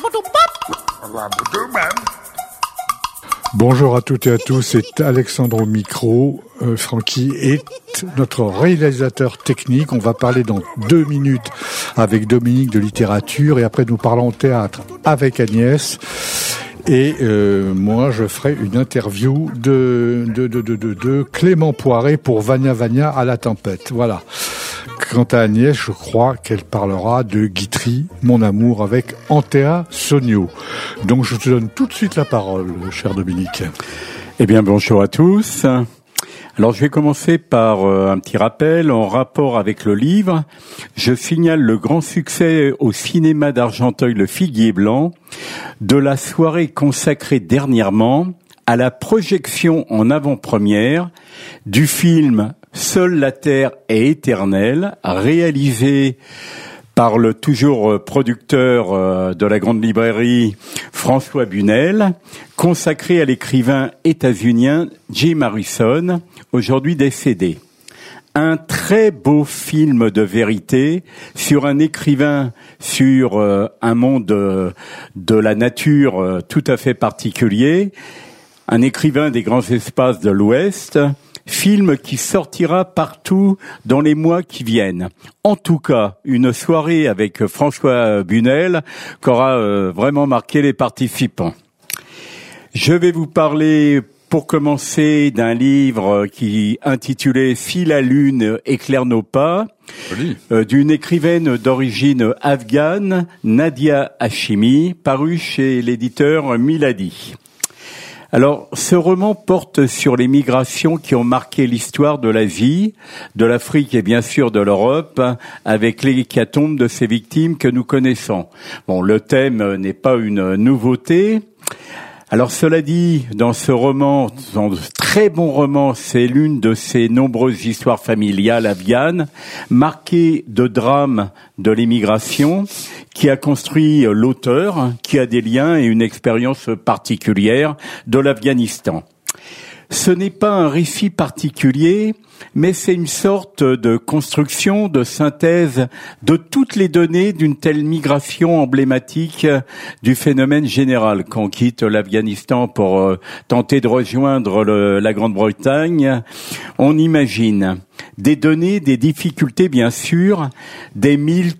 Bonjour à toutes et à tous, c'est Alexandre au micro. Francky est notre réalisateur technique. On va parler dans 2 minutes avec Dominique de littérature et après nous parlons théâtre avec Agnès. Et moi, je ferai une interview de Clément Poiret pour Vania Vania à la tempête. Voilà. Quant à Agnès, je crois qu'elle parlera de Guitry, mon amour, avec Antea Sonio. Donc je te donne tout de suite la parole, cher Dominique. Eh bien, bonjour à tous. Alors, je vais commencer par un petit rappel en rapport avec le livre. Je signale le grand succès au cinéma d'Argenteuil, Le Figuier Blanc, de la soirée consacrée dernièrement à la projection en avant-première du film Seule la terre est éternelle, réalisé par le toujours producteur de la grande librairie François Bunel, consacré à l'écrivain états-unien Jim Harrison, aujourd'hui décédé. Un très beau film de vérité sur un écrivain, sur un monde de la nature tout à fait particulier, un écrivain des grands espaces de l'Ouest, film qui sortira partout dans les mois qui viennent. En tout cas, une soirée avec François Bunel qui aura vraiment marqué les participants. Je vais vous parler, pour commencer, d'un livre qui intitulé « Si la lune éclaire nos pas », d'une écrivaine d'origine afghane, Nadia Hashimi, paru chez l'éditeur Milady. Alors, ce roman porte sur les migrations qui ont marqué l'histoire de l'Asie, de l'Afrique et bien sûr de l'Europe, avec l'hécatombe de ces victimes que nous connaissons. Bon, le thème n'est pas une nouveauté. Alors, cela dit, dans ce roman, dans de très bon roman, c'est l'une de ces nombreuses histoires familiales afghanes, marquées de drames de l'émigration, qui a construit l'auteur, qui a des liens et une expérience particulière de l'Afghanistan. Ce n'est pas un récit particulier, mais c'est une sorte de construction, de synthèse de toutes les données d'une telle migration emblématique du phénomène général. Quand on quitte l'Afghanistan pour tenter de rejoindre la Grande-Bretagne, on imagine des données, des difficultés bien sûr, des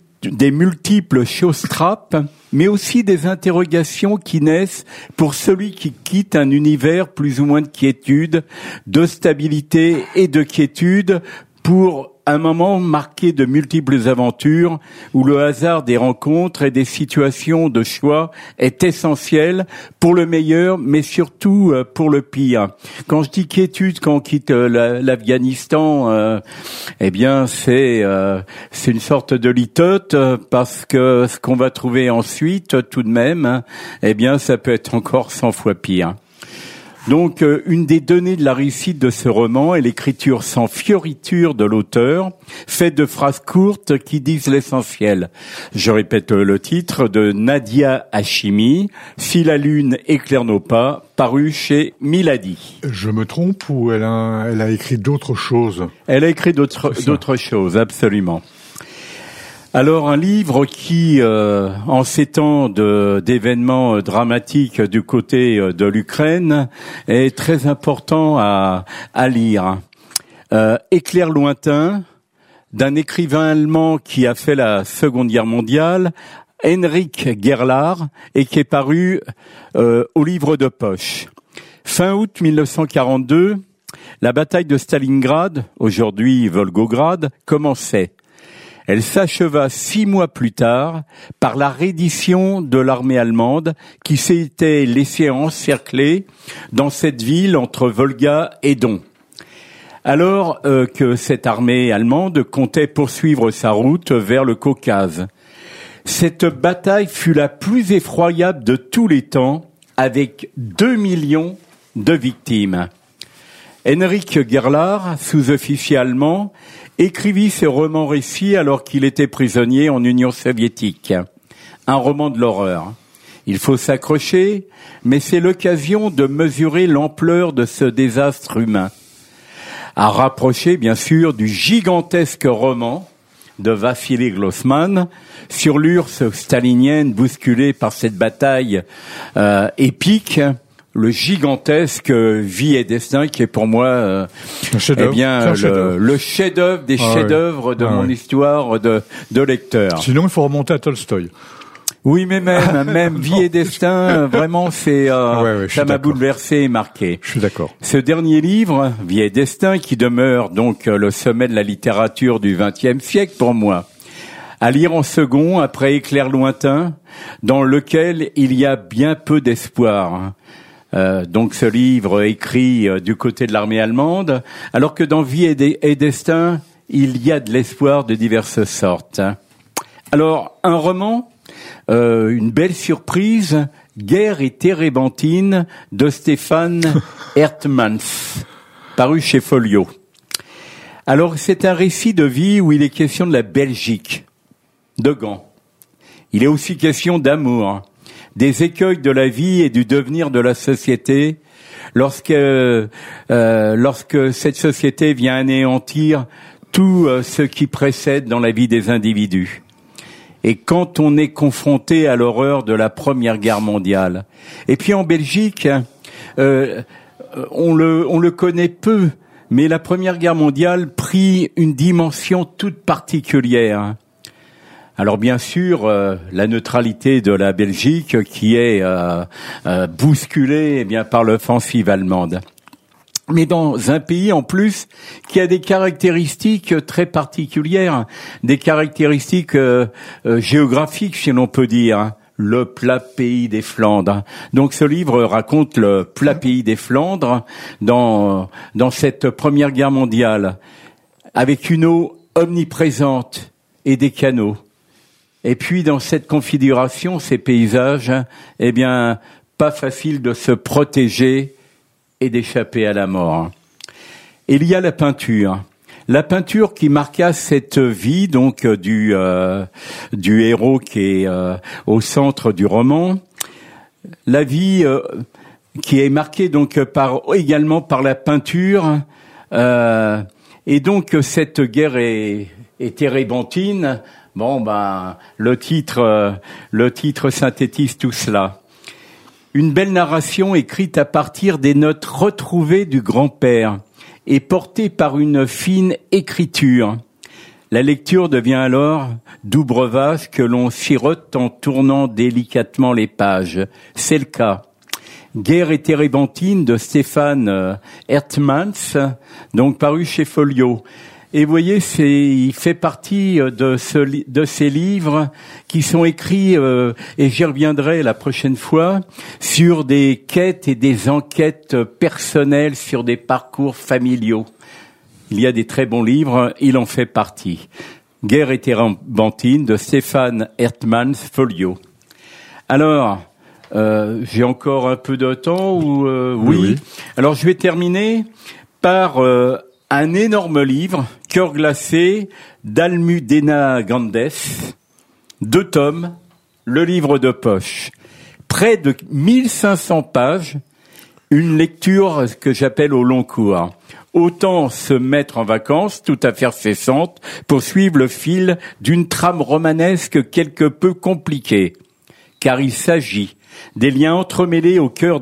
multiples choses-trappes, mais aussi des interrogations qui naissent pour celui qui quitte un univers plus ou moins de quiétude, de stabilité et de quiétude pour un moment marqué de multiples aventures où le hasard des rencontres et des situations de choix est essentiel pour le meilleur, mais surtout pour le pire. Quand je dis quiétude, quand on quitte l'Afghanistan, eh bien c'est une sorte de litote parce que ce qu'on va trouver ensuite, tout de même, eh bien ça peut être encore 100 fois pire. Donc, une des données de la réussite de ce roman est l'écriture sans fioriture de l'auteur, faite de phrases courtes qui disent l'essentiel. Je répète le titre de Nadia Hashimi, « Si la lune éclaire nos pas », paru chez Milady. Je me trompe ou elle a écrit d'autres choses? Elle a écrit d'autres choses, absolument. Alors, un livre qui, en ces temps d'événements dramatiques du côté de l'Ukraine, est très important à lire. Éclair lointain, d'un écrivain allemand qui a fait la Seconde Guerre mondiale, Heinrich Gerlach, et qui est paru au livre de poche. Fin août 1942, la bataille de Stalingrad, aujourd'hui Volgograd, commençait. Elle s'acheva 6 mois plus tard par la reddition de l'armée allemande qui s'était laissée encercler dans cette ville entre Volga et Don. Alors que cette armée allemande comptait poursuivre sa route vers le Caucase. Cette bataille fut la plus effroyable de tous les temps, avec 2 millions de victimes. Heinrich Gerlach, sous-officier allemand, écrivit ce roman-récit alors qu'il était prisonnier en Union soviétique. Un roman de l'horreur. Il faut s'accrocher, mais c'est l'occasion de mesurer l'ampleur de ce désastre humain. À rapprocher, bien sûr, du gigantesque roman de Vassili Grossman, sur l'URSS stalinienne bousculée par cette bataille épique, le gigantesque Vie et Destin, qui est pour moi eh bien le chef-d'œuvre des chefs-d'œuvre de mon histoire de lecteur. Sinon, il faut remonter à Tolstoï. Oui, mais même Vie et Destin, vraiment, ça m'a bouleversé et marqué. Je suis d'accord. Ce dernier livre, Vie et Destin, qui demeure donc le sommet de la littérature du XXe siècle pour moi, à lire en second après Éclair lointain, dans lequel il y a bien peu d'espoir. Donc ce livre écrit du côté de l'armée allemande, alors que dans Vie et Destin, il y a de l'espoir de diverses sortes. Alors, un roman, une belle surprise, Guerre et térébenthine de Stéphane Hertmans, paru chez Folio. Alors, c'est un récit de vie où il est question de la Belgique, de Gand. Il est aussi question d'amour, des écueils de la vie et du devenir de la société lorsque cette société vient anéantir tout ce qui précède dans la vie des individus. Et quand on est confronté à l'horreur de la Première Guerre mondiale. Et puis en Belgique, on le connaît peu, mais la Première Guerre mondiale prit une dimension toute particulière. Alors bien sûr, la neutralité de la Belgique qui est bousculée par l'offensive allemande. Mais dans un pays en plus qui a des caractéristiques très particulières, des caractéristiques géographiques si l'on peut dire, le plat pays des Flandres. Donc ce livre raconte le plat pays des Flandres dans cette Première Guerre mondiale, avec une eau omniprésente et des canaux. Et puis dans cette configuration, ces paysages, pas facile de se protéger et d'échapper à la mort. Et il y a la peinture qui marqua cette vie donc du héros qui est au centre du roman. La vie qui est marquée donc également par la peinture, et donc cette guerre est térébenthine. Le titre synthétise tout cela. Une belle narration écrite à partir des notes retrouvées du grand-père et portée par une fine écriture. La lecture devient alors doux breuvage que l'on sirote en tournant délicatement les pages. C'est le cas. Guerre et térébenthine de Stéphane Hertmans, donc paru chez Folio. Et vous voyez, il fait partie de ces livres qui sont écrits, et j'y reviendrai la prochaine fois, sur des quêtes et des enquêtes personnelles sur des parcours familiaux. Il y a des très bons livres, il en fait partie. Guerre et térébenthine de Stéphane Hertmans, Folio. Alors, j'ai encore un peu de temps ou oui. Alors je vais terminer par un énorme livre, Cœur glacé, d'Almudena Grandes, 2 tomes, le livre de poche. Près de 1500 pages, une lecture que j'appelle au long cours. Autant se mettre en vacances, tout à fait cessante, pour suivre le fil d'une trame romanesque quelque peu compliquée. Car il s'agit des liens entremêlés au cœur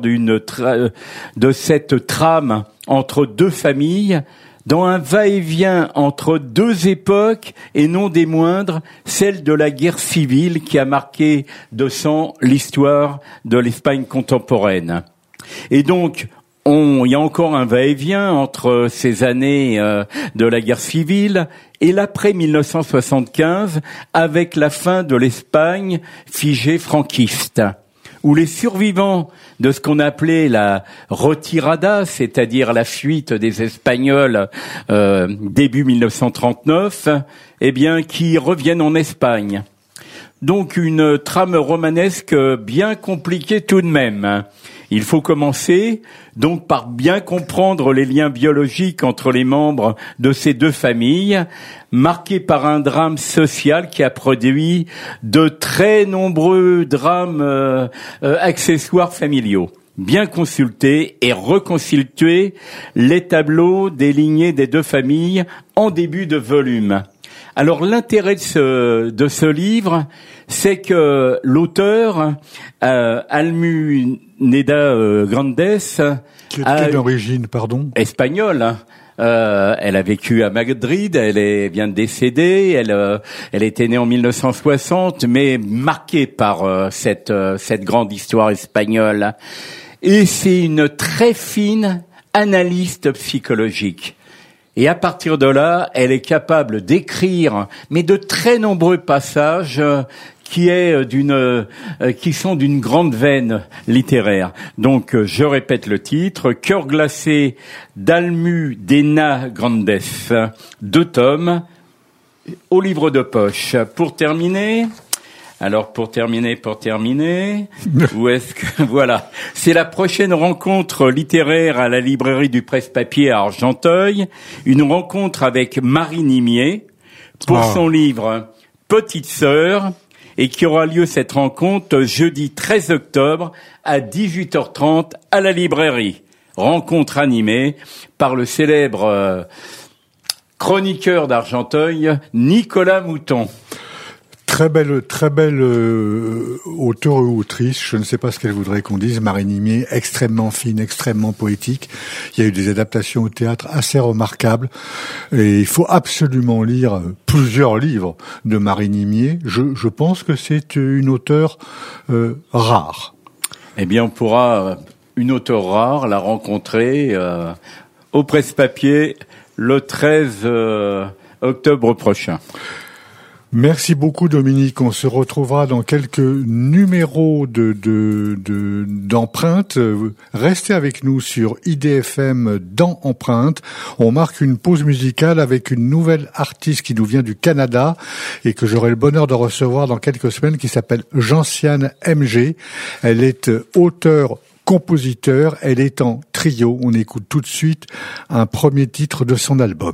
de cette trame entre 2 familles, dans un va-et-vient entre 2 époques, et non des moindres, celle de la guerre civile qui a marqué de sang l'histoire de l'Espagne contemporaine. Et donc, il y a encore un va-et-vient entre ces années de la guerre civile et l'après 1975, avec la fin de l'Espagne figée franquiste, où les survivants de ce qu'on appelait la retirada, c'est-à-dire la fuite des Espagnols début 1939, qui reviennent en Espagne. Donc une trame romanesque bien compliquée tout de même. Il faut commencer donc par bien comprendre les liens biologiques entre les membres de ces 2 familles, marqués par un drame social qui a produit de très nombreux drames accessoires familiaux. Bien consulter et reconstituer les tableaux des lignées des 2 familles en début de volume. Alors l'intérêt de ce livre, c'est que l'auteur Almudena Grandes, qui est d'origine, pardon, espagnole. Elle a vécu à Madrid, elle vient de décéder, elle était née en 1960, mais marquée par cette grande histoire espagnole. Et c'est une très fine analyste psychologique. Et à partir de là, elle est capable d'écrire, mais de très nombreux passages qui sont d'une grande veine littéraire. Donc, je répète le titre, Cœur glacé d'Almudena Grandes, 2 tomes, au livre de poche. Pour terminer, où est-ce que, voilà. C'est la prochaine rencontre littéraire à la librairie du Presse-Papier à Argenteuil. Une rencontre avec Marie Nimier pour son livre Petite Sœur, et qui aura lieu cette rencontre jeudi 13 octobre à 18h30 à la librairie. Rencontre animée par le célèbre chroniqueur d'Argenteuil, Nicolas Mouton. Très belle auteure ou autrice, je ne sais pas ce qu'elle voudrait qu'on dise, Marie Nimier, extrêmement fine, extrêmement poétique. Il y a eu des adaptations au théâtre assez remarquables et il faut absolument lire plusieurs livres de Marie Nimier. Je pense que c'est une auteure rare. Eh bien, on pourra, une auteure rare, la rencontrer au Presse-Papier le 13 octobre prochain. Merci beaucoup Dominique, on se retrouvera dans quelques numéros d'Empreinte. Restez avec nous sur IDFM dans Empreinte. On marque une pause musicale avec une nouvelle artiste qui nous vient du Canada et que j'aurai le bonheur de recevoir dans quelques semaines, qui s'appelle Gentiane MG. Elle est auteure-compositeur, elle est en trio. On écoute tout de suite un premier titre de son album.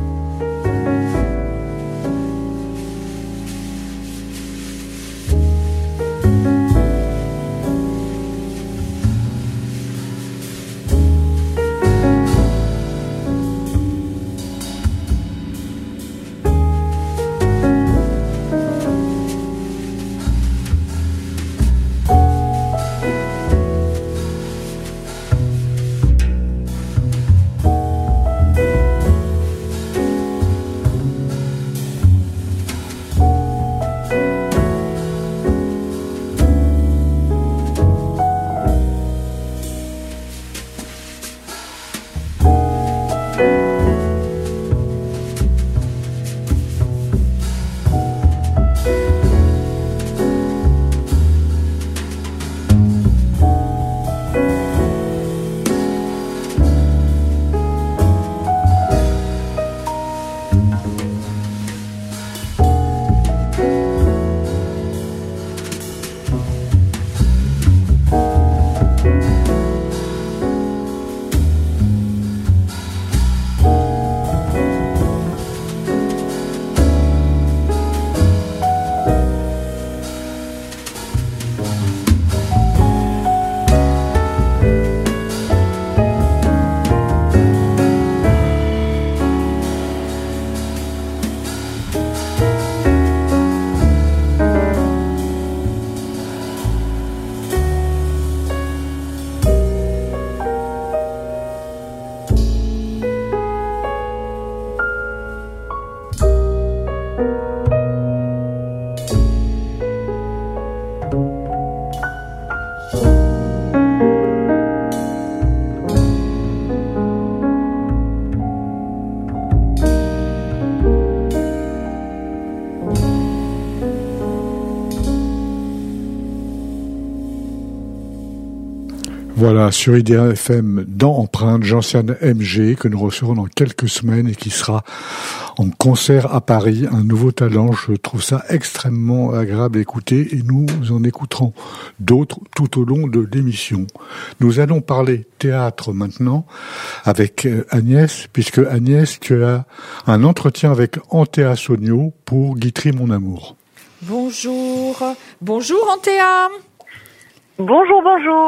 Voilà, sur IDFM dans Empreinte, Gentiane MG, que nous recevrons dans quelques semaines et qui sera en concert à Paris. Un nouveau talent, je trouve ça extrêmement agréable à écouter et nous en écouterons d'autres tout au long de l'émission. Nous allons parler théâtre maintenant avec Agnès, puisque Agnès, tu as un entretien avec Antea Sonio pour Guitry mon amour. Bonjour. Bonjour Antea. Bonjour, bonjour.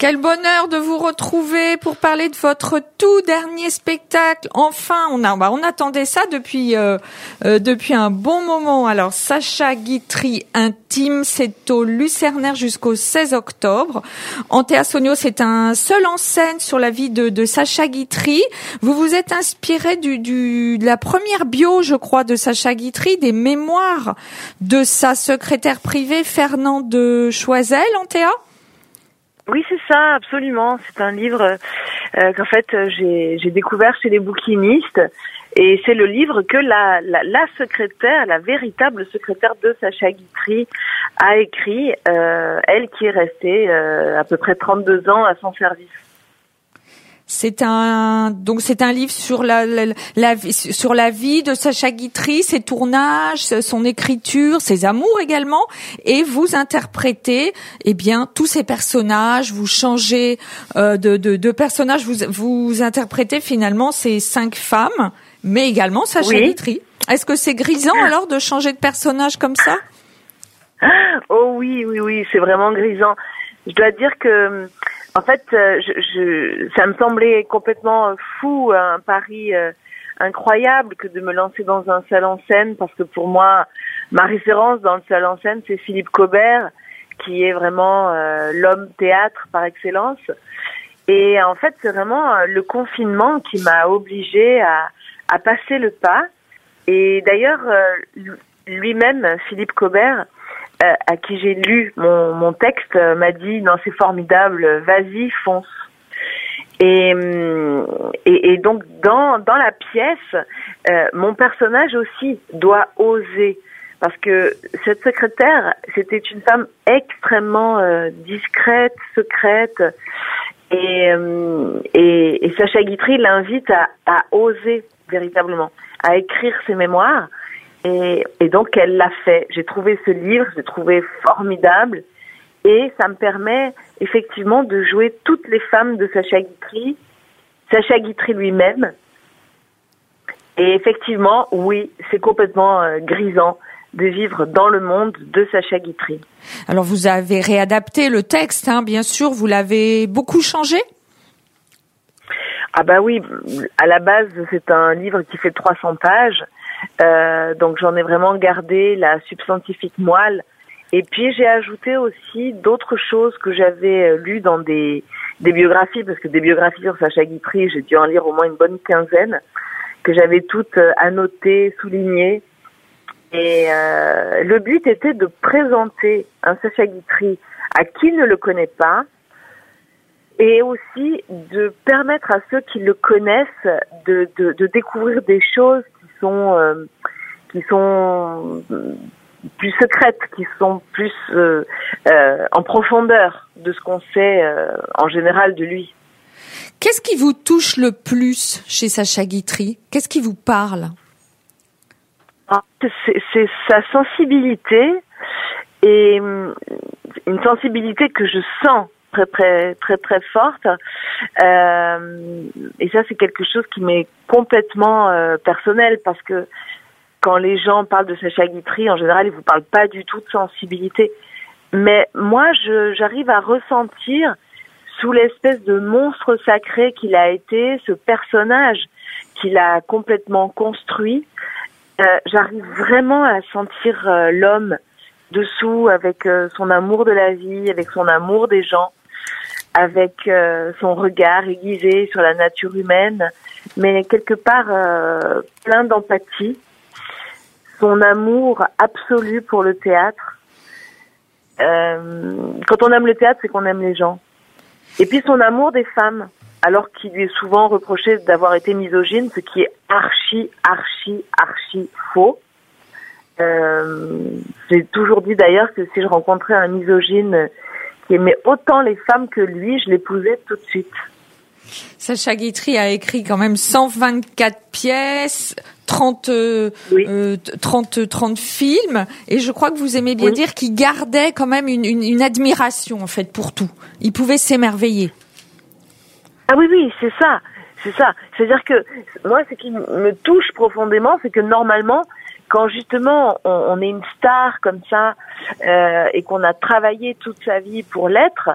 Quel bonheur de vous retrouver pour parler de votre tout dernier spectacle. Enfin, on attendait ça depuis un bon moment. Alors, Sacha Guitry intime, c'est au Lucernaire jusqu'au 16 octobre. Antea Sonio, c'est un seul en scène sur la vie de Sacha Guitry. Vous vous êtes inspiré de la première bio, je crois, de Sacha Guitry, des mémoires de sa secrétaire privée Fernande Choisel, Antea? Oui, c'est ça, absolument. C'est un livre qu'en fait j'ai découvert chez les bouquinistes, et c'est le livre que la secrétaire, la véritable secrétaire de Sacha Guitry a écrit, elle qui est restée à peu près 32 ans à son service. C'est un livre sur la vie de Sacha Guitry, ses tournages, son écriture, ses amours également, et vous interprétez tous ces personnages, vous changez de personnages, vous interprétez finalement ces 5 femmes, mais également Sacha Guitry. Est-ce que c'est grisant alors de changer de personnage comme ça? Oh oui, c'est vraiment grisant. Je dois dire que en fait, ça me semblait complètement fou, un pari incroyable que de me lancer dans un seul en scène, parce que pour moi, ma référence dans le seul en scène, c'est Philippe Cobert, qui est vraiment l'homme théâtre par excellence. Et en fait, c'est vraiment le confinement qui m'a obligée à passer le pas. Et d'ailleurs, lui-même, Philippe Cobert, à qui j'ai lu mon texte, m'a dit non, c'est formidable, vas-y, fonce. Et donc dans la pièce, mon personnage aussi doit oser, parce que cette secrétaire, c'était une femme extrêmement discrète, secrète, et Sacha Guitry l'invite à oser véritablement, à écrire ses mémoires. Et donc elle l'a fait. J'ai trouvé ce livre, j'ai trouvé formidable, et ça me permet effectivement de jouer toutes les femmes de Sacha Guitry lui-même. Et effectivement, oui, c'est complètement grisant de vivre dans le monde de Sacha Guitry. Alors vous avez réadapté le texte, bien sûr, vous l'avez beaucoup changé? Ah bah oui, à la base c'est un livre qui fait 300 pages. Donc j'en ai vraiment gardé la substantifique moelle, et puis j'ai ajouté aussi d'autres choses que j'avais lues dans des biographies, parce que des biographies sur Sacha Guitry, j'ai dû en lire au moins une bonne quinzaine, que j'avais toutes annotées, soulignées, et le but était de présenter un Sacha Guitry à qui ne le connaît pas, et aussi de permettre à ceux qui le connaissent de découvrir des choses qui sont plus secrètes, qui sont plus en profondeur de ce qu'on sait en général de lui. Qu'est-ce qui vous touche le plus chez Sacha Guitry? Qu'est-ce qui vous parle? C'est sa sensibilité, et une sensibilité que je sens très très très très forte, et ça c'est quelque chose qui m'est complètement personnel, parce que quand les gens parlent de Sacha Guitry, en général ils vous parlent pas du tout de sensibilité, mais moi j'arrive à ressentir, sous l'espèce de monstre sacré qu'il a été, ce personnage qu'il a complètement construit, j'arrive vraiment à sentir l'homme dessous, avec son amour de la vie, avec son amour des gens, avec son regard aiguisé sur la nature humaine, mais quelque part plein d'empathie, son amour absolu pour le théâtre. Quand on aime le théâtre, c'est qu'on aime les gens. Et puis son amour des femmes, alors qu'il lui est souvent reproché d'avoir été misogyne, ce qui est archi faux. J'ai toujours dit d'ailleurs que si je rencontrais un misogyne qui aimait autant les femmes que lui, je l'épousais tout de suite. Sacha Guitry a écrit quand même 124 pièces, 30 films, et je crois que vous aimez bien dire qu'il gardait quand même une admiration en fait pour tout. Il pouvait s'émerveiller. Ah oui, c'est ça. C'est-à-dire que moi, ce qui me touche profondément, c'est que normalement, quand justement on est une star comme ça, et qu'on a travaillé toute sa vie pour l'être,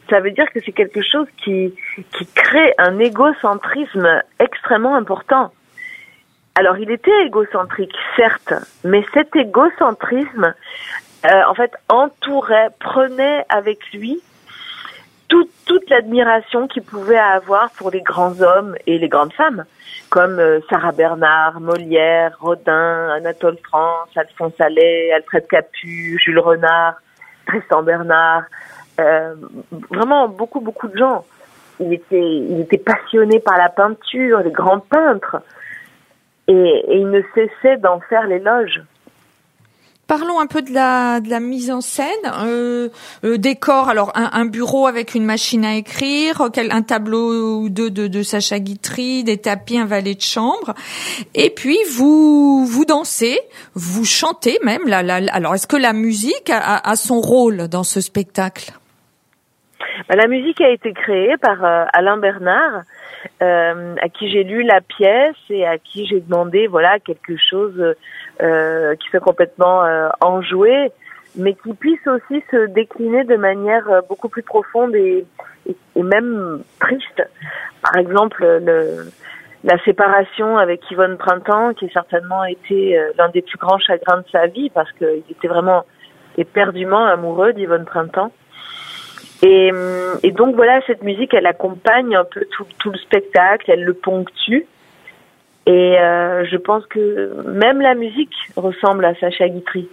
ça veut dire que c'est quelque chose qui crée un égocentrisme extrêmement important. Alors, il était égocentrique, certes, mais cet égocentrisme, en fait, prenait avec lui toute l'admiration qu'il pouvait avoir pour les grands hommes et les grandes femmes, comme Sarah Bernhardt, Molière, Rodin, Anatole France, Alphonse Allais, Alfred Capu, Jules Renard, Tristan Bernard, vraiment beaucoup de gens. Il était passionné par la peinture, les grands peintres. Et il ne cessait d'en faire l'éloge. Parlons un peu de la mise en scène, décor. Alors un bureau avec une machine à écrire, un tableau ou deux de Sacha Guitry, des tapis, un valet de chambre. Et puis vous dansez, vous chantez même. Alors est-ce que la musique a son rôle dans ce spectacle? La musique a été créée par Alain Bernard, à qui j'ai lu la pièce et à qui j'ai demandé quelque chose qui soit complètement enjoué, mais qui puisse aussi se décliner de manière beaucoup plus profonde et même triste. Par exemple, la séparation avec Yvonne Printemps, qui a certainement été l'un des plus grands chagrins de sa vie, parce qu'il était vraiment éperdument amoureux d'Yvonne Printemps. Et donc cette musique, elle accompagne un peu tout le spectacle, elle le ponctue. Et je pense que même la musique ressemble à Sacha Guitry.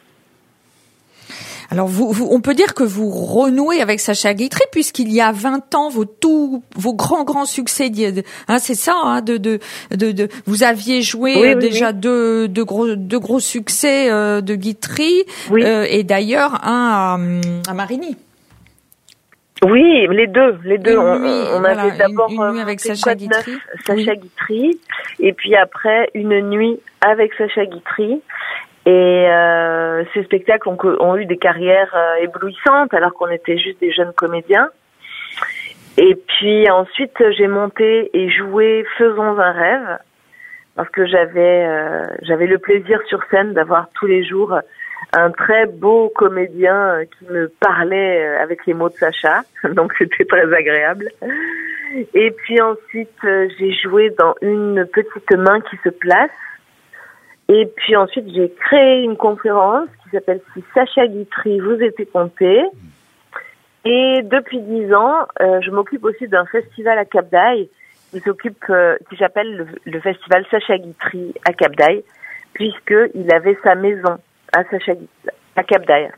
Alors on peut dire que vous renouez avec Sacha Guitry, puisqu'il y a 20 ans vos grands succès, c'est ça, vous aviez joué déjà deux gros succès de Guitry, et d'ailleurs un à Marigny. Oui, les deux. On avait d'abord une nuit avec Sacha Guitry. Sacha Guitry, et puis après une nuit avec Sacha Guitry. Et ces spectacles ont eu des carrières éblouissantes alors qu'on était juste des jeunes comédiens. Et puis ensuite j'ai monté et joué Faisons un rêve, parce que j'avais le plaisir sur scène d'avoir tous les jours un très beau comédien qui me parlait avec les mots de Sacha, donc c'était très agréable. Et puis ensuite, j'ai joué dans Une petite main qui se place. Et puis ensuite, j'ai créé une conférence qui s'appelle Si Sacha Guitry vous était compté. Et depuis 10 ans, je m'occupe aussi d'un festival à Cap d'Aille qui s'appelle le festival Sacha Guitry à Cap d'Aille, puisqu'il avait sa maison à Cap d'Aille.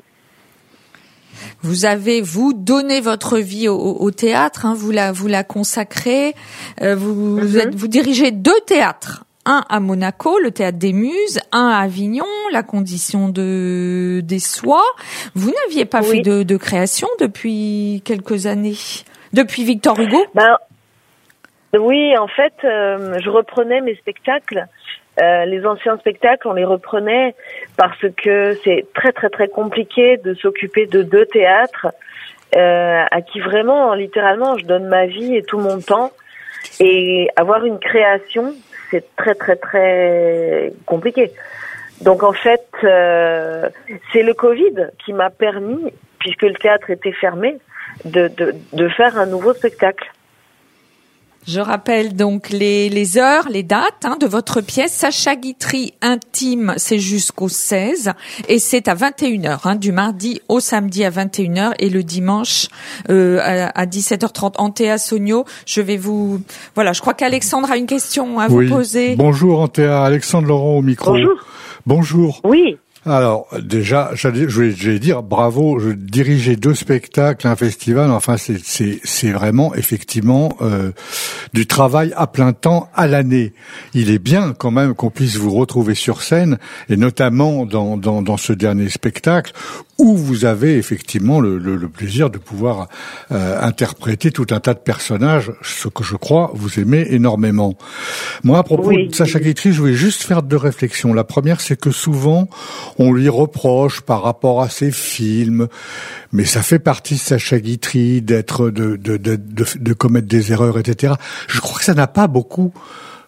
Vous donné votre vie au théâtre, vous la consacrez. Vous dirigez 2 théâtres, un à Monaco, le Théâtre des Muses, un à Avignon, la Condition des Soies. Vous n'aviez pas fait de création depuis quelques années, depuis Victor Hugo? Oui, en fait, je reprenais mes spectacles. Les anciens spectacles, on les reprenait parce que c'est très compliqué de s'occuper de 2 théâtres à qui vraiment, littéralement, je donne ma vie et tout mon temps. Et avoir une création, c'est très compliqué. Donc en fait, c'est le Covid qui m'a permis, puisque le théâtre était fermé, de faire un nouveau spectacle. Je rappelle donc les heures, les dates de votre pièce. Sacha Guitry Intime, c'est jusqu'au 16 et c'est à 21h, du mardi au samedi à 21h et le dimanche à 17h30. Antea Sogno, je crois qu'Alexandre a une question à vous poser. Bonjour Antea, Alexandre Laurent au micro. Bonjour. Oui. Alors déjà, je vais dire bravo. Je dirigeais 2 spectacles, un festival. Enfin, c'est vraiment effectivement du travail à plein temps à l'année. Il est bien quand même qu'on puisse vous retrouver sur scène, et notamment dans ce dernier spectacle où vous avez effectivement le plaisir de pouvoir interpréter tout un tas de personnages, ce que je crois vous aimez énormément. Moi, à propos de Sacha Guitry, je voulais juste faire 2 réflexions. La première, c'est que souvent on lui reproche par rapport à ses films, mais ça fait partie de Sacha Guitry de commettre des erreurs, etc. Je crois que ça n'a pas beaucoup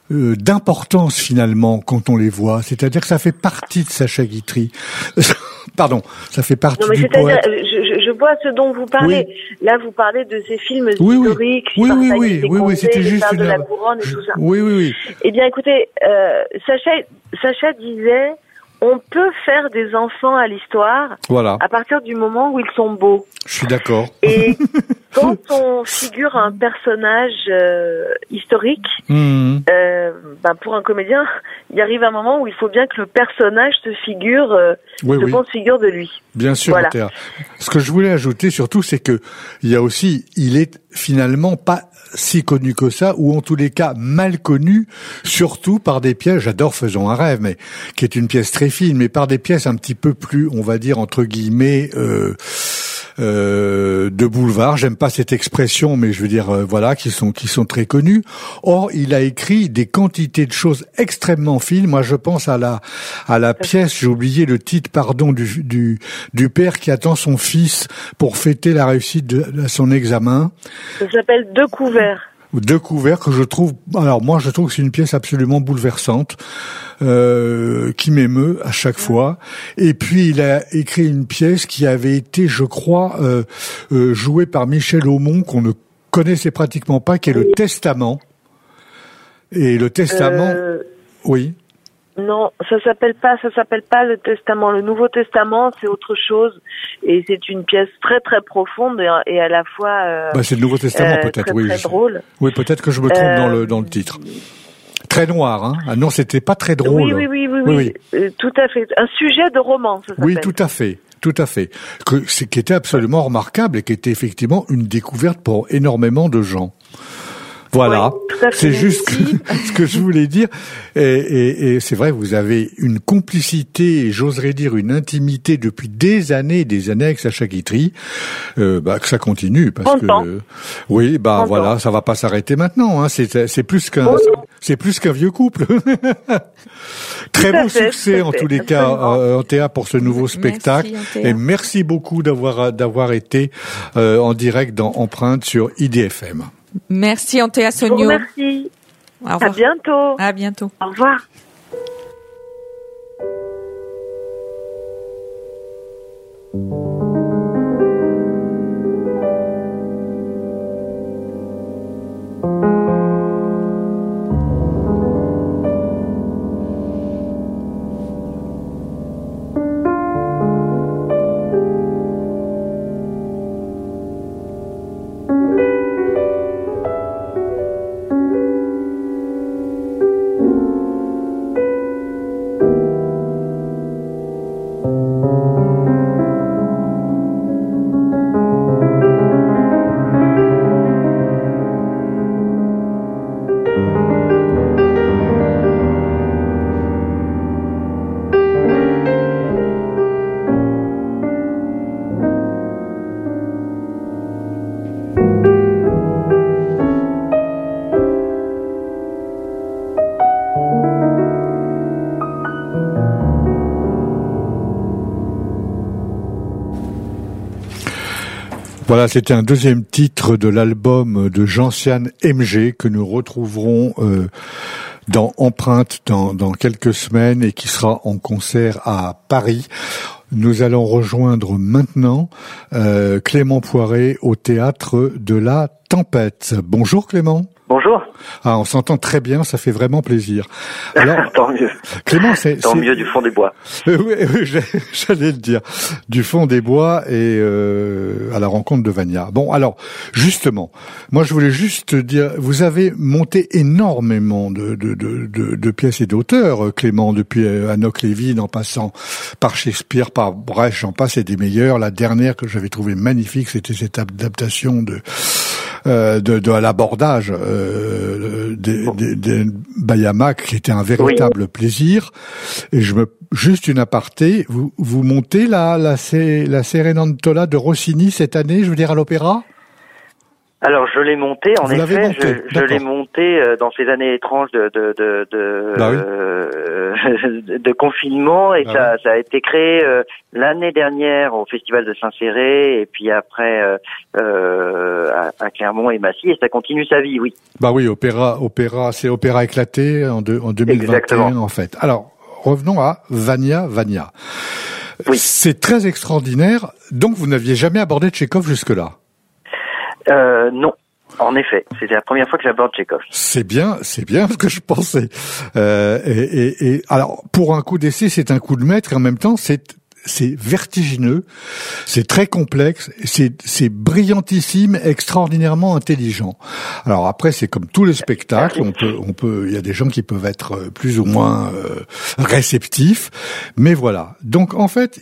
d'importance finalement quand on les voit. C'est-à-dire que ça fait partie de Sacha Guitry. Pardon, ça fait partie non, mais du c'est-à-dire, poète. je vois ce dont vous parlez. Oui. Là, vous parlez de ces films Oui, historiques. oui, c'était juste une... de la couronne et tout ça. Oui. Eh bien, écoutez, Sacha disait, on peut faire des enfants à l'histoire à partir du moment où ils sont beaux. Je suis d'accord. Et quand on figure un personnage historique, pour un comédien, il arrive un moment où il faut bien que le personnage se figure, se figure de lui. Bien sûr, voilà. Ce que je voulais ajouter surtout, c'est que il est finalement pas si connu que ça, ou en tous les cas mal connu, surtout par des pièces, j'adore Faisons un rêve, mais qui est une pièce très fine, mais par des pièces un petit peu plus, on va dire, entre guillemets, de boulevard. J'aime pas cette expression, mais je veux dire, qui sont très connus. Or, il a écrit des quantités de choses extrêmement fines. Moi, je pense à la pièce, j'ai oublié le titre, pardon, du père qui attend son fils pour fêter la réussite de son examen. Ça s'appelle Deux couverts. Deux couverts que je trouve, je trouve que c'est une pièce absolument bouleversante, qui m'émeut à chaque fois. Et puis il a écrit une pièce qui avait été, je crois, jouée par Michel Aumont, qu'on ne connaissait pratiquement pas, qui est le Testament. Et le Testament, oui. Non, ça s'appelle pas le Testament. Le Nouveau Testament, c'est autre chose, et c'est une pièce très très profonde et à la fois. C'est le Nouveau Testament peut-être, très, très drôle. Oui, peut-être que je me trompe dans le titre. Très noir, hein. Ah non, c'était pas très drôle. Oui. Tout à fait. Un sujet de roman, ça s'appelle. Oui, tout à fait. Qui était absolument remarquable et qui était effectivement une découverte pour énormément de gens. Voilà, c'est juste ce que je voulais dire. Et c'est vrai, vous avez une complicité, et j'oserais dire une intimité depuis des années avec Sacha Guitry, que ça continue parce que ça va pas s'arrêter maintenant. Hein. C'est plus qu'un vieux couple. Très bon succès en tous les cas, Antea, pour ce nouveau spectacle. Et merci beaucoup d'avoir été en direct dans Empreinte sur IDFM. Merci Antea Sonio. Merci. Au revoir. À bientôt. Au revoir. Voilà, c'était un deuxième titre de l'album de Gentian MG que nous retrouverons dans Empreinte dans quelques semaines et qui sera en concert à Paris. Nous allons rejoindre maintenant Clément Poiret au Théâtre de la Tempête. Bonjour Clément. Bonjour. Ah, on s'entend très bien, ça fait vraiment plaisir. Alors, tant mieux. Clément, tant mieux du fond des bois. Oui, j'allais le dire, du fond des bois et à la rencontre de Vania. Bon, alors justement, moi je voulais juste dire, vous avez monté énormément de pièces et d'auteurs, Clément, depuis Anouk Lévin en passant par Shakespeare, par Brecht, j'en passe, et des meilleurs. La dernière que j'avais trouvée magnifique, c'était cette adaptation de l'abordage des Bayamack, qui était un véritable plaisir. Et juste une aparté, vous montez la Cenerentola de Rossini cette année, je veux dire à l'opéra? Alors je l'ai monté, en effet, je l'ai monté dans ces années étranges de confinement, et ça a été créé l'année dernière au Festival de Saint-Céré, et puis après à Clermont et Massy, et ça continue sa vie, oui. Bah oui, opéra, c'est opéra éclaté en 2021. Exactement. En fait. Alors revenons à Vania. Oui. C'est très extraordinaire. Donc, vous n'aviez jamais abordé Tchekhov jusque-là? Non. En effet, c'était la première fois que j'aborde Tchekhov. C'est bien ce que je pensais. Et alors, pour un coup d'essai, c'est un coup de maître, et en même temps, c'est vertigineux, c'est très complexe, c'est brillantissime, extraordinairement intelligent. Alors après, c'est comme tous les spectacles, il y a des gens qui peuvent être plus ou moins réceptifs, mais voilà. Donc en fait,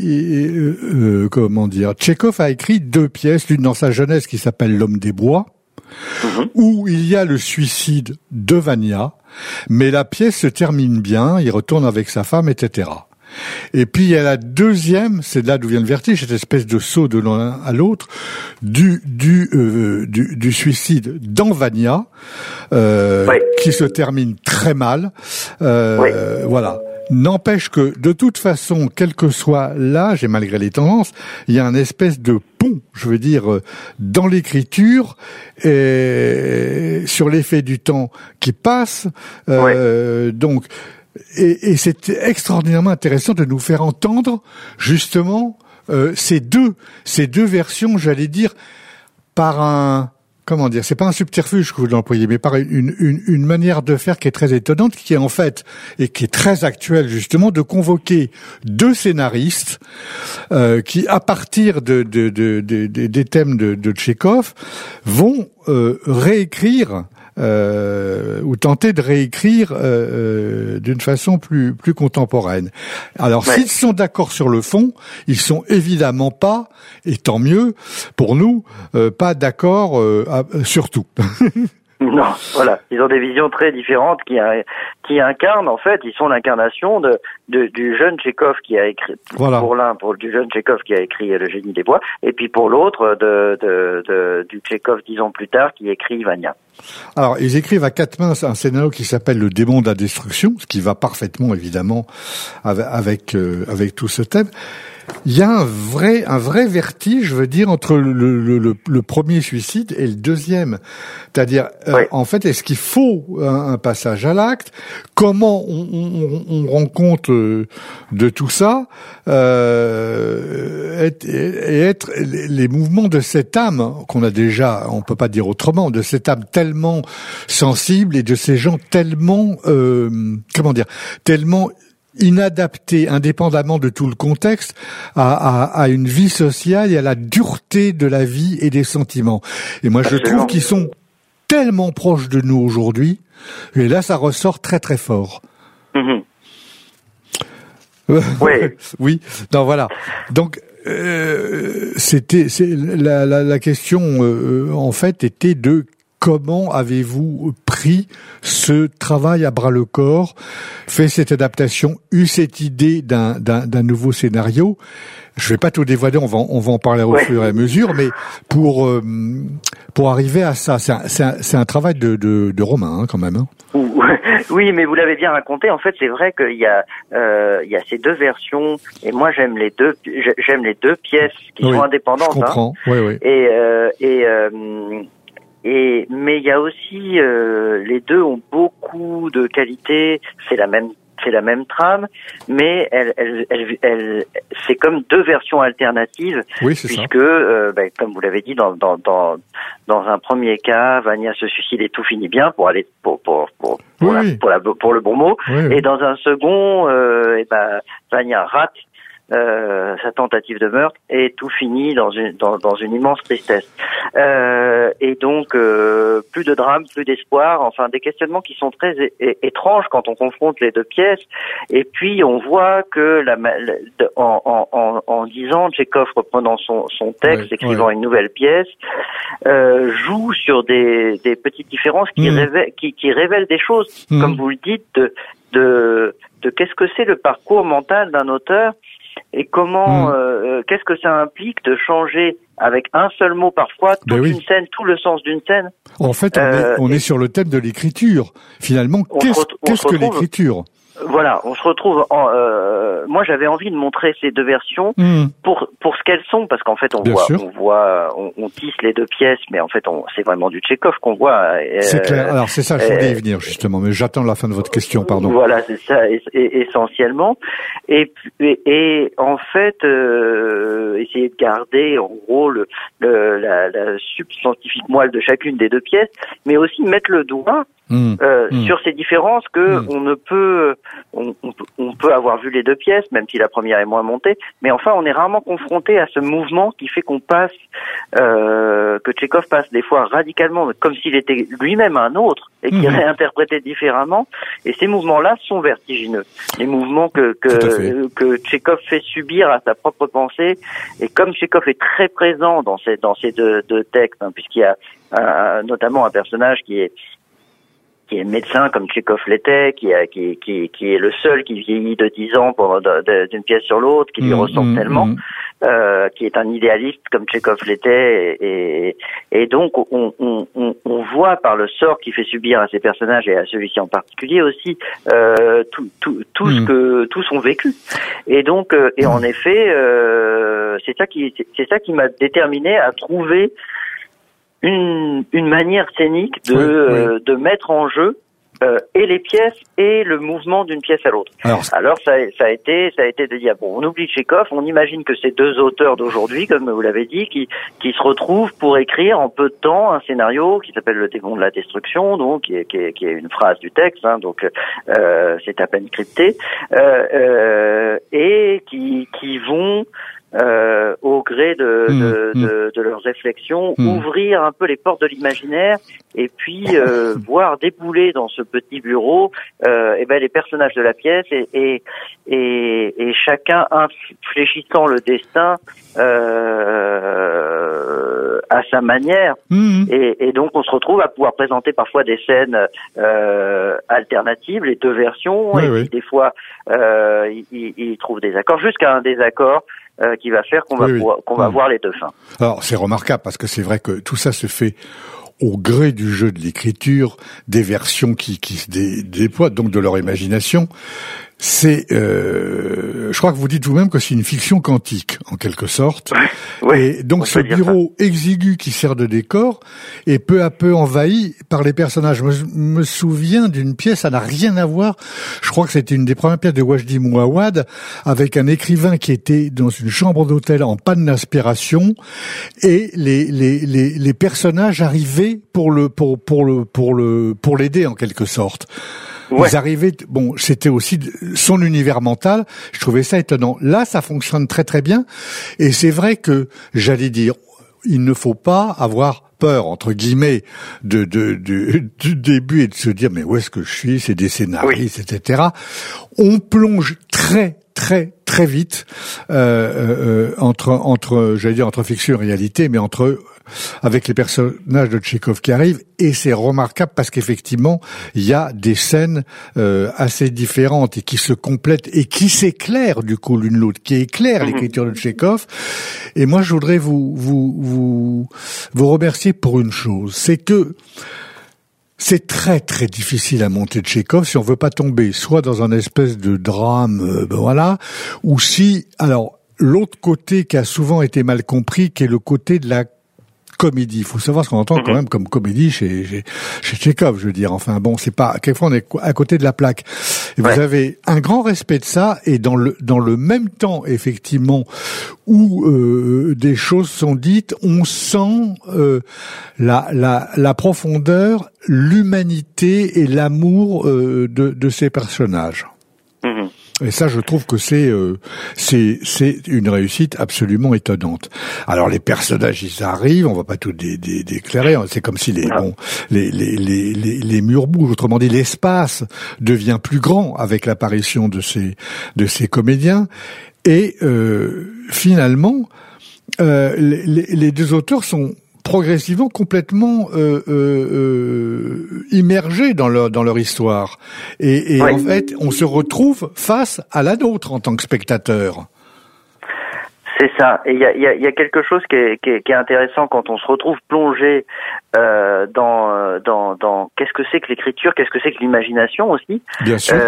comment dire, Tchekhov a écrit 2 pièces, l'une dans sa jeunesse qui s'appelle L'Homme des Bois, où il y a le suicide de Vania, mais la pièce se termine bien, il retourne avec sa femme, etc. Et puis il y a la deuxième, c'est de là d'où vient le vertige, cette espèce de saut de l'un à l'autre, du suicide dans Vania, qui se termine très mal. Voilà. N'empêche que, de toute façon, quel que soit l'âge, et malgré les tendances, il y a une espèce de pont, je veux dire, dans l'écriture, et sur l'effet du temps qui passe. Donc, et c'est extraordinairement intéressant de nous faire entendre, justement, ces deux versions, j'allais dire, par un... Comment dire, c'est pas un subterfuge que vous employez, mais par une manière de faire qui est très étonnante, qui est en fait, et qui est très actuelle justement, de convoquer 2 scénaristes qui, à partir des thèmes de Tchekhov, vont réécrire ou tenter de réécrire d'une façon plus contemporaine. Alors, s'ils sont d'accord sur le fond, ils sont évidemment pas, et tant mieux pour nous, pas d'accord sur tout. Non, voilà, ils ont des visions très différentes qui incarnent, en fait, ils sont l'incarnation du jeune Tchekhov qui a écrit, du jeune Tchekhov qui a écrit Le Génie des Bois, et puis pour l'autre du Tchekhov 10 ans plus tard qui écrit Vania. Alors, ils écrivent à 4 mains un scénario qui s'appelle Le démon de la destruction, ce qui va parfaitement, évidemment, avec tout ce thème. Il y a un vrai vertige, je veux dire, entre le premier suicide et le deuxième. C'est-à-dire, en fait, est-ce qu'il faut un passage à l'acte? Comment on rend compte de tout ça? Être les mouvements de cette âme qu'on a déjà, on peut pas dire autrement, de cette âme tellement sensible et de ces gens tellement, tellement inadapté, indépendamment de tout le contexte, à une vie sociale et à la dureté de la vie et des sentiments. Et moi, je trouve qu'ils sont tellement proches de nous aujourd'hui, et là, ça ressort très très fort. Oui. Non, voilà. Donc, la question, en fait, était de comment avez-vous pris ce travail à bras-le-corps, fait cette adaptation, eu cette idée d'un nouveau scénario? Je vais pas tout dévoiler, on va en parler au fur et à mesure, mais pour arriver à ça, c'est un travail de Romain, hein, quand même. Hein. Oui, mais vous l'avez bien raconté. En fait, c'est vrai qu'il y a ces 2 versions, et moi j'aime les deux pièces qui sont indépendantes. Je comprends. Hein. Mais il y a aussi les 2 ont beaucoup de qualités. C'est la même trame, mais c'est comme 2 versions alternatives. Oui, c'est puisque, comme vous l'avez dit, dans un premier cas, Vania se suicide et tout finit bien pour aller pour le bon mot. Oui. Et dans un second, Vania rate sa tentative de meurtre et tout finit dans une immense tristesse. Et donc plus de drame, plus d'espoir, enfin des questionnements qui sont très étranges quand on confronte les 2 pièces. Et puis on voit que en 10 ans, Tchekhov, reprenant son texte, écrivant une nouvelle pièce, joue sur des petites différences qui révèlent des choses, comme vous le dites, de qu'est-ce que c'est le parcours mental d'un auteur. Et comment, qu'est-ce que ça implique de changer avec un seul mot parfois toute une scène, tout le sens d'une scène? En fait, on est sur le thème de l'écriture. Finalement, qu'est-ce que l'écriture? Voilà, on se retrouve moi j'avais envie de montrer ces deux versions pour ce qu'elles sont, parce qu'en fait on tisse les deux pièces, mais en fait c'est vraiment du Tchekhov qu'on voit. C'est clair. Alors c'est ça, je voulais y venir justement, mais j'attends la fin de votre question, pardon. Voilà, c'est ça essentiellement. Et en fait essayer de garder en gros la substantifique moelle de chacune des deux pièces, mais aussi mettre le doigt sur ces différences que on peut avoir vu les deux pièces, même si la première est moins montée, mais enfin on est rarement confronté à ce mouvement qui fait qu'on passe, que Tchekhov passe des fois radicalement, comme s'il était lui-même un autre et qu'il réinterprétait différemment. Et ces mouvements-là sont vertigineux. Les mouvements que Tchekhov fait subir à sa propre pensée. Et comme Tchekhov est très présent dans ces deux textes, puisqu'il y a notamment un personnage qui est médecin comme Tchekhov l'était, qui est le seul qui vieillit de 10 ans d'une pièce sur l'autre, qui lui ressemble tellement, qui est un idéaliste comme Tchekhov l'était, et donc on voit par le sort qu'il fait subir à ces personnages et à celui-ci en particulier aussi tout son vécu. Et donc et en effet c'est ça qui m'a déterminé à trouver une manière scénique de mettre en jeu et les pièces et le mouvement d'une pièce à l'autre. Alors ça a été de dire on oublie Tchekhov, on imagine que ces deux auteurs d'aujourd'hui, comme vous l'avez dit, qui se retrouvent pour écrire en peu de temps un scénario qui s'appelle Le démon de la destruction, donc qui est une phrase du texte, donc c'est à peine crypté, et qui vont au gré de leurs réflexions, ouvrir un peu les portes de l'imaginaire et puis voir débouler dans ce petit bureau les personnages de la pièce et chacun infléchissant le destin à sa manière. Et donc on se retrouve à pouvoir présenter parfois des scènes alternatives, les deux versions, puis des fois ils trouvent des accords, jusqu'à un désaccord qui va faire qu'on va voir les deux fins. Alors c'est remarquable parce que c'est vrai que tout ça se fait au gré du jeu de l'écriture, des versions qui se déploient, donc de leur imagination. C'est, je crois que vous dites vous-même que c'est une fiction quantique, en quelque sorte. Et donc ce bureau exigu qui sert de décor est peu à peu envahi par les personnages. Je me souviens d'une pièce, ça n'a rien à voir. Je crois que c'était une des premières pièces de Wajdi Mouawad, avec un écrivain qui était dans une chambre d'hôtel en panne d'aspiration, et les personnages arrivaient pour l'aider en quelque sorte. Ils arrivaient, c'était aussi son univers mental. Je trouvais ça étonnant. Là, ça fonctionne très très bien. Et c'est vrai que, j'allais dire, il ne faut pas avoir peur, entre guillemets, du début et de se dire, mais où est-ce que je suis? C'est des scénaristes, etc. On plonge très très vite, entre fiction et réalité, mais avec les personnages de Tchekhov qui arrivent, et c'est remarquable parce qu'effectivement, il y a des scènes assez différentes et qui se complètent et qui s'éclairent du coup l'une l'autre, qui éclairent l'écriture de Tchekhov. Et moi, je voudrais vous remercier pour une chose, c'est que c'est très très difficile à monter Tchekhov si on veut pas tomber soit dans un espèce de drame, ou si, alors, l'autre côté qui a souvent été mal compris, qui est le côté de la comédie. Il faut savoir ce qu'on entend quand même comme comédie chez Tchekhov, je veux dire. Enfin bon, c'est pas, quelquefois on est à côté de la plaque. Et vous avez un grand respect de ça, et dans le même temps, effectivement, où des choses sont dites, on sent la profondeur, l'humanité et l'amour de ces personnages. Et ça, je trouve que c'est une réussite absolument étonnante. Alors les personnages, ils arrivent, on va pas tout déclarer. C'est comme si les murs bougent. Autrement dit, l'espace devient plus grand avec l'apparition de ces comédiens. Et finalement, les deux auteurs sont progressivement complètement immergés dans leur histoire, et en fait on se retrouve face à la nôtre en tant que spectateur. C'est ça. Et il y a quelque chose qui est intéressant quand on se retrouve plongé dans qu'est-ce que c'est que l'écriture, qu'est-ce que c'est que l'imagination aussi. Bien sûr.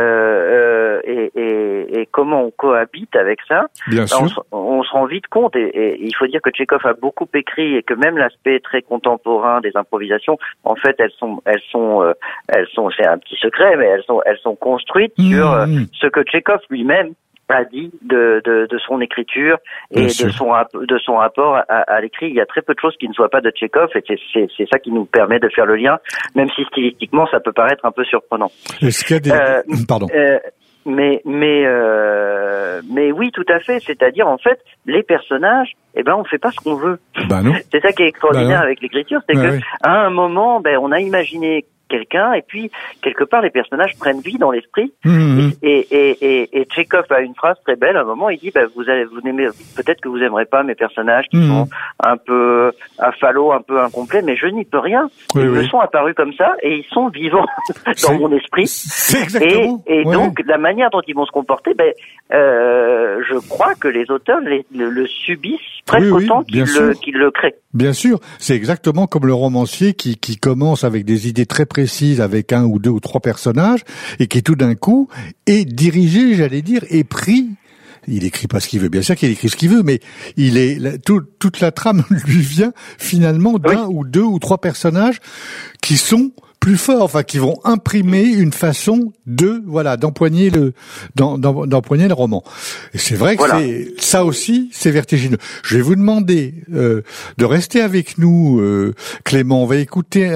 Et comment on cohabite avec ça. Bien sûr. On se rend vite compte. Et il faut dire que Tchekhov a beaucoup écrit et que même l'aspect très contemporain des improvisations, en fait, elles sont, c'est un petit secret, mais elles sont construites sur ce que Tchekhov lui-même a dit de son écriture et de son rapport à l'écrit. Il y a très peu de choses qui ne soient pas de Tchekhov, et c'est ça qui nous permet de faire le lien, même si stylistiquement ça peut paraître un peu surprenant. Est-ce qu'il y a des... Pardon. Mais oui, tout à fait. C'est-à-dire, en fait, les personnages, on fait pas ce qu'on veut. Ben non. C'est ça qui est extraordinaire avec l'écriture, c'est que oui. à un moment, on a imaginé quelqu'un, et puis quelque part les personnages prennent vie dans l'esprit. Et Tchekhov a une phrase très belle. À un moment, il dit vous n'aimez, peut-être que vous aimerez pas mes personnages qui sont un peu affalo, un peu incomplets, mais je n'y peux rien. Ils me sont apparus comme ça et ils sont vivants dans mon esprit. C'est exactement. Et donc la manière dont ils vont se comporter, je crois que les auteurs le subissent presque autant qu'ils le créent. Bien sûr, c'est exactement comme le romancier qui commence avec des idées très précises, avec un ou deux ou trois personnages, et qui tout d'un coup est dirigé, j'allais dire, est pris. Il écrit pas ce qu'il veut, bien sûr qu'il écrit ce qu'il veut, mais toute la trame lui vient finalement d'un ou deux ou trois personnages qui sont plus forts, enfin qui vont imprimer une façon d'empoigner le roman. Et c'est vrai que ça aussi, c'est vertigineux. Je vais vous demander de rester avec nous, Clément. On va écouter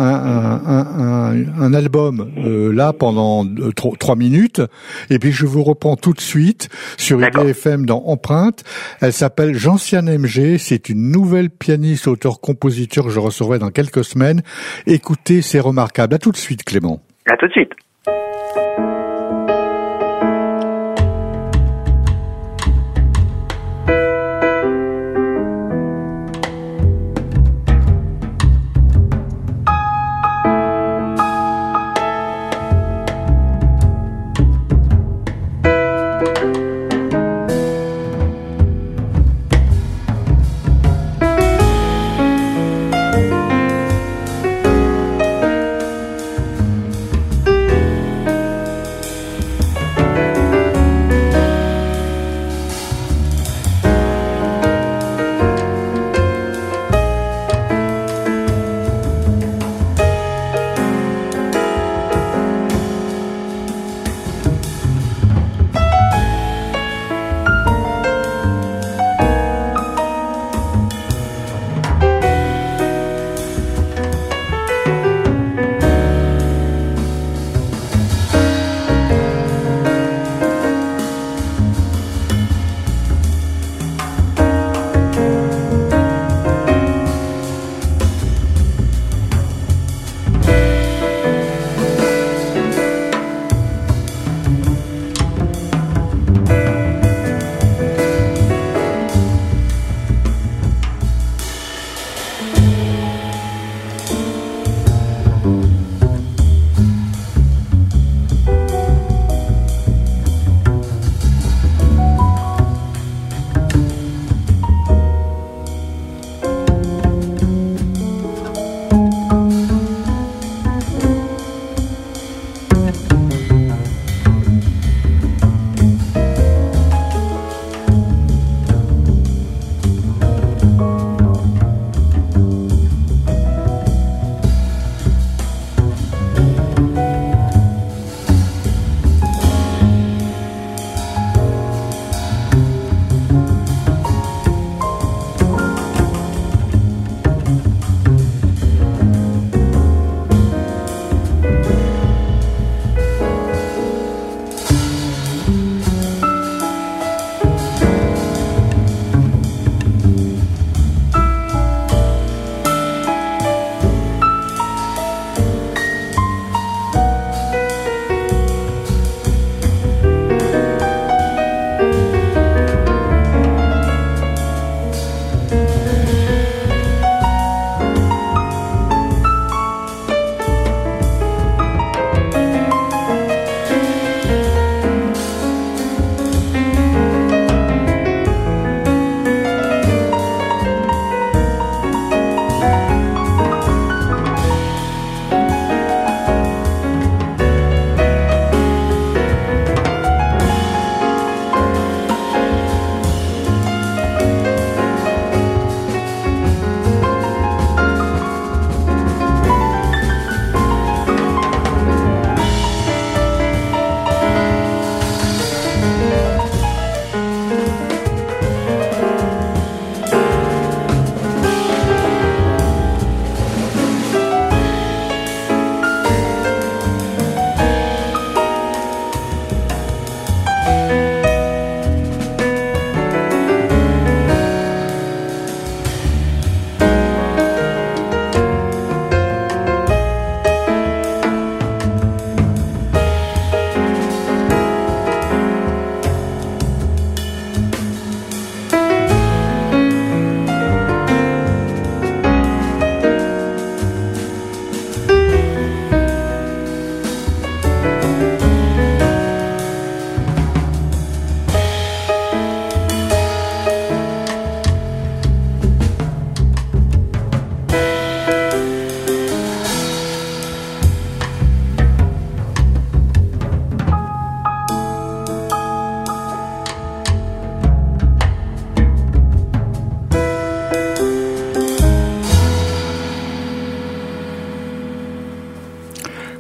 un album là pendant 3 minutes, et puis je vous reprends tout de suite sur IDFM dans Empreinte. Elle s'appelle Gentiane MG. C'est une nouvelle pianiste, auteur-compositeur que je recevrai dans quelques semaines. Écoutez, c'est remarquable. À tout de suite, Clément. À tout de suite.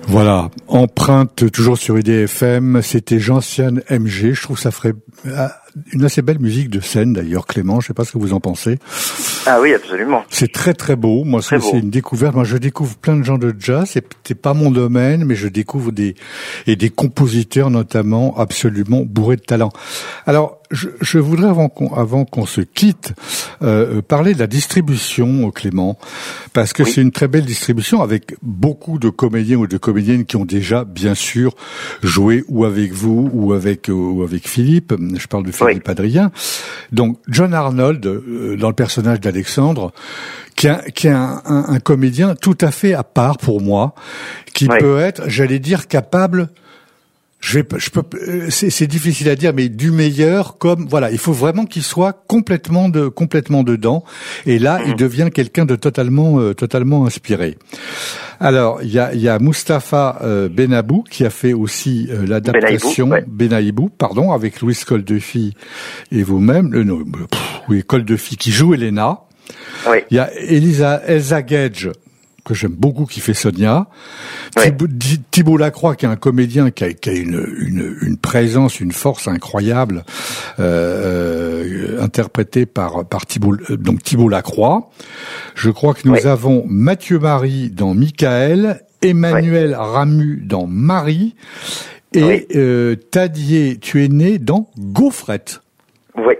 Voilà, empreinte toujours sur IDFM, c'était Gentiane MG, je trouve que ça ferait une assez belle musique de scène d'ailleurs, Clément, je sais pas ce que vous en pensez. Ah oui, absolument. C'est très très beau, moi c'est une découverte, moi je découvre plein de gens de jazz, c'est pas mon domaine, mais je découvre des compositeurs notamment absolument bourrés de talent. Alors, je voudrais avant qu'on se quitte parler de la distribution, Clément, parce que c'est une très belle distribution avec beaucoup de comédiens ou de comédiennes qui ont déjà bien sûr joué ou avec vous ou avec Philippe. Je parle de Philippe Adrien. Donc John Arnold dans le personnage d'Alexandre, qui est un comédien tout à fait à part pour moi, qui peut être, j'allais dire, capable. C'est difficile à dire, mais du meilleur, comme voilà, il faut vraiment qu'il soit complètement dedans. Et là, il devient quelqu'un de totalement inspiré. Alors, il y a Mustapha Benabou qui a fait aussi l'adaptation Benaibou, pardon, avec Louis Koldefy et vous-même. Koldefy qui joue Elena. Oui. Il y a Elsa Gage, que j'aime beaucoup, qui fait Sonia. Thibault Lacroix, qui est un comédien qui a une présence, une force incroyable, interprété par Thibault Lacroix. Je crois que nous avons Mathieu Marie dans Michael, Emmanuel Ramu dans Marie, et Tadier, tu es né dans Gaufrette. Oui.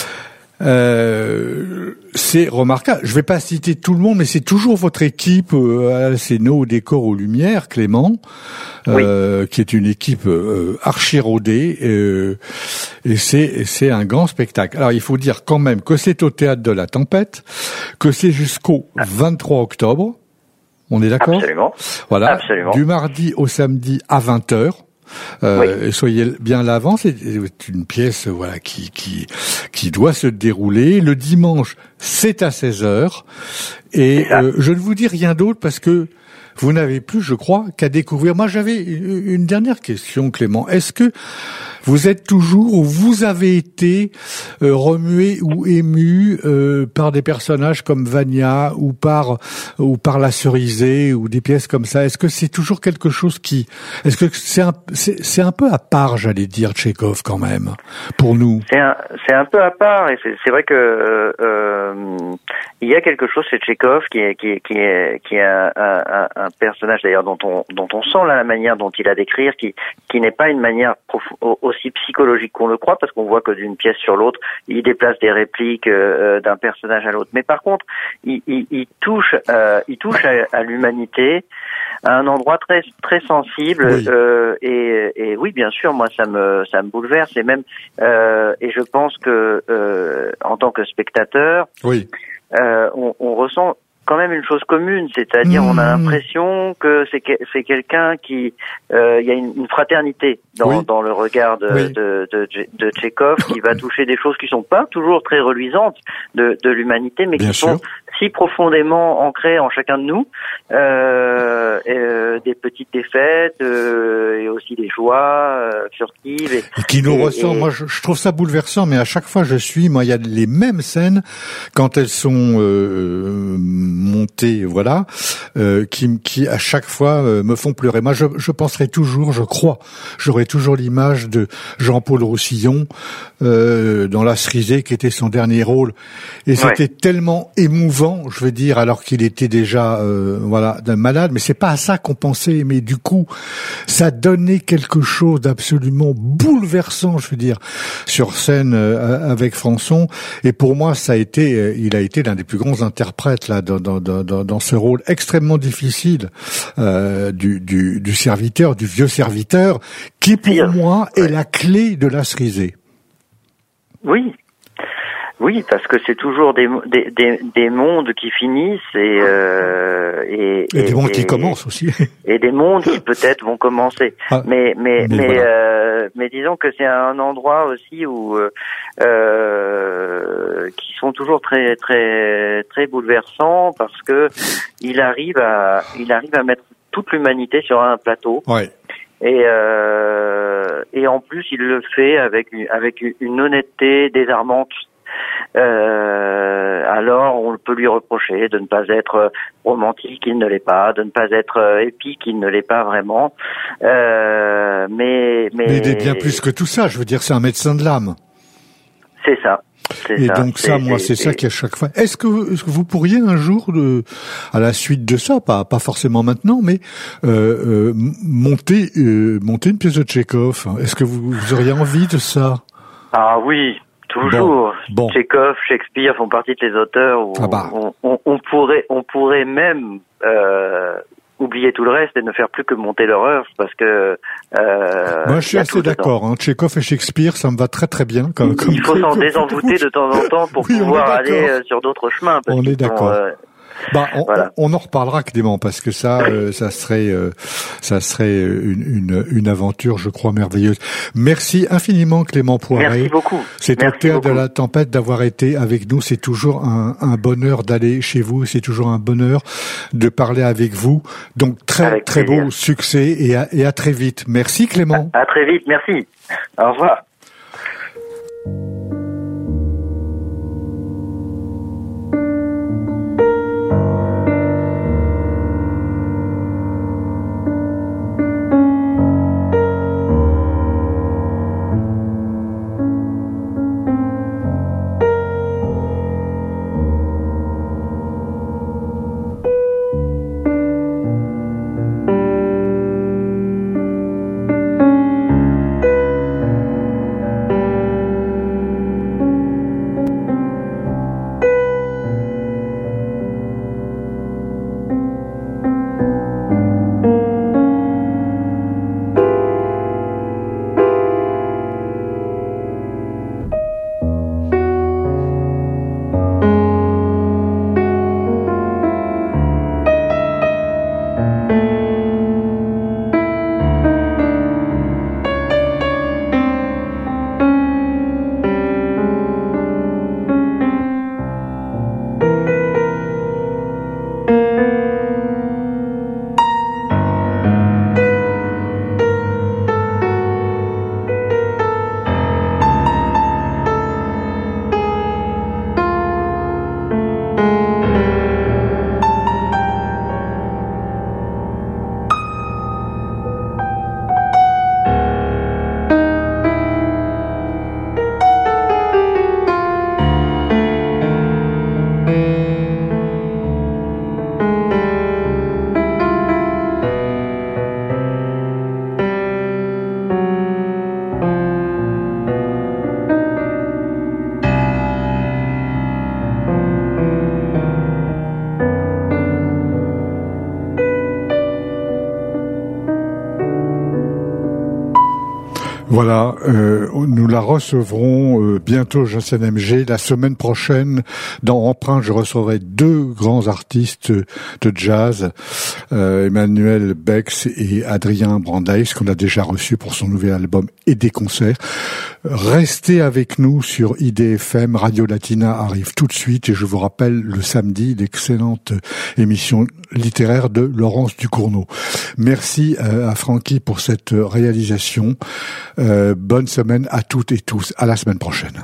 C'est remarquable. Je vais pas citer tout le monde, mais c'est toujours votre équipe à Céno, au décor, aux lumières, Clément, qui est une équipe archi rodée, et c'est un grand spectacle. Alors il faut dire quand même que c'est au Théâtre de la Tempête, que c'est jusqu'au 23 octobre. On est d'accord ? Absolument. Voilà. Absolument. Du mardi au samedi à 20h. Soyez bien là avant, c'est une pièce qui doit se dérouler. Le dimanche, c'est à 16h. Et je ne vous dis rien d'autre parce que vous n'avez plus, je crois, qu'à découvrir. Moi, j'avais une dernière question, Clément. Est-ce que vous êtes toujours, ou vous avez été remué ou ému par des personnages comme Vania ou par La Cerisée ou des pièces comme ça? Est-ce que c'est toujours quelque chose est-ce que c'est un peu à part, j'allais dire, Tchekhov quand même, pour nous? C'est un peu à part, et c'est vrai que il y a quelque chose chez Tchekhov qui est un personnage d'ailleurs dont on sent là la manière dont il a d'écrire, qui n'est pas une manière aussi psychologique qu'on le croit, parce qu'on voit que d'une pièce sur l'autre, il déplace des répliques d'un personnage à l'autre. Mais par contre, il touche à l'humanité à un endroit très très sensible, et oui, bien sûr, moi ça me bouleverse, et même et je pense que en tant que spectateur, on ressent quand même une chose commune, c'est-à-dire on a l'impression que c'est quelqu'un qui il y a une fraternité dans le regard de Tchekhov, qui va toucher des choses qui sont pas toujours très reluisantes de l'humanité, mais qui sont si profondément ancrées en chacun de nous, des petites défaites et aussi des joies furtives et qui nous ressent. Moi, je trouve ça bouleversant, mais à chaque fois il y a les mêmes scènes quand elles sont montées, voilà, qui à chaque fois me font pleurer. Moi, je penserai toujours, j'aurai toujours l'image de Jean-Paul Roussillon dans La Cerisée, qui était son dernier rôle, et c'était tellement émouvant, je veux dire, alors qu'il était déjà d'un malade, mais c'est pas à ça qu'on pensait, mais du coup ça donnait quelque chose d'absolument bouleversant, je veux dire, sur scène avec Françon, et pour moi il a été l'un des plus grands interprètes là dans ce rôle extrêmement difficile du serviteur, du vieux serviteur, qui pour moi est la clé de La Cerisée. Oui, parce que c'est toujours des mondes qui finissent et des mondes qui commencent aussi. Et des mondes qui peut-être vont commencer. Mais disons que c'est un endroit aussi où qui sont toujours très très très bouleversants, parce que il arrive à mettre toute l'humanité sur un plateau. Et en plus il le fait avec une honnêteté désarmante. alors on peut lui reprocher de ne pas être romantique, il ne l'est pas, de ne pas être épique, il ne l'est pas vraiment. Mais il est bien plus que tout ça. Je veux dire, c'est un médecin de l'âme. C'est ça. Et ça. Donc ça, moi, c'est ça qui à chaque fois. Est-ce que vous pourriez un jour, à la suite de ça, pas forcément maintenant, mais monter une pièce de Tchekhov? Est-ce que vous auriez envie de ça? Ah oui, toujours. Bon. Tchekhov, Shakespeare font partie de les auteurs où on pourrait même oublier tout le reste et ne faire plus que monter l'horreur, parce que moi je suis assez d'accord, hein. Tchekhov et Shakespeare, ça me va très très bien. Il faut s'en désenvoûter de temps en temps pour pouvoir aller sur d'autres chemins. On est d'accord. Voilà. On en reparlera, Clément, parce que ça, ça serait une aventure, je crois, merveilleuse. Merci infiniment, Clément Poiret. Merci beaucoup. C'est au Théâtre de la Tempête d'avoir été avec nous. C'est toujours un bonheur d'aller chez vous. C'est toujours un bonheur de parler avec vous. Donc très très beau succès et à très vite. Merci, Clément. À très vite. Merci. Au revoir. Voilà, nous la recevrons bientôt, Jacinthe MG. La semaine prochaine, dans Emprunt, je recevrai 2 grands artistes de jazz, Emmanuel Bex et Adrien Brandeis, qu'on a déjà reçu pour son nouvel album et des concerts. Restez avec nous sur IDFM. Radio Latina arrive tout de suite et je vous rappelle le samedi l'excellente émission littéraire de Laurence Ducournau. Merci à Francky pour cette réalisation. Bonne semaine à toutes et tous. À la semaine prochaine.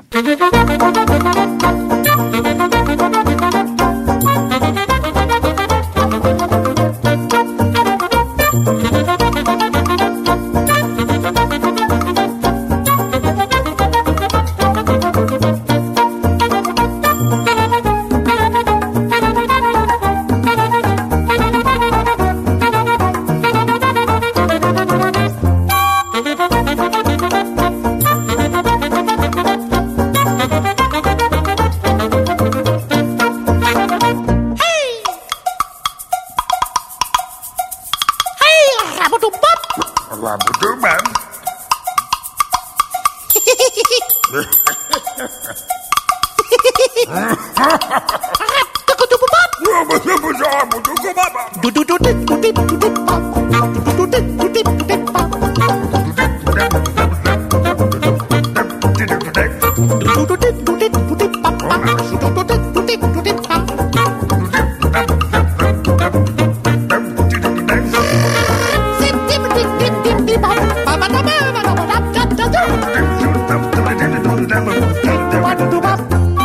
What do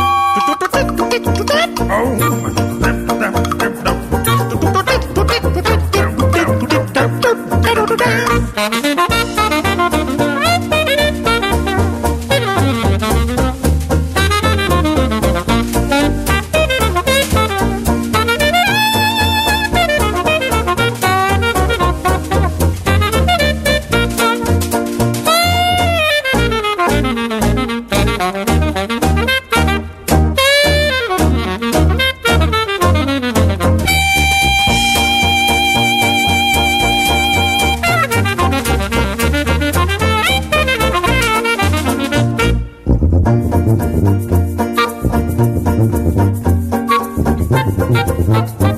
Thank you.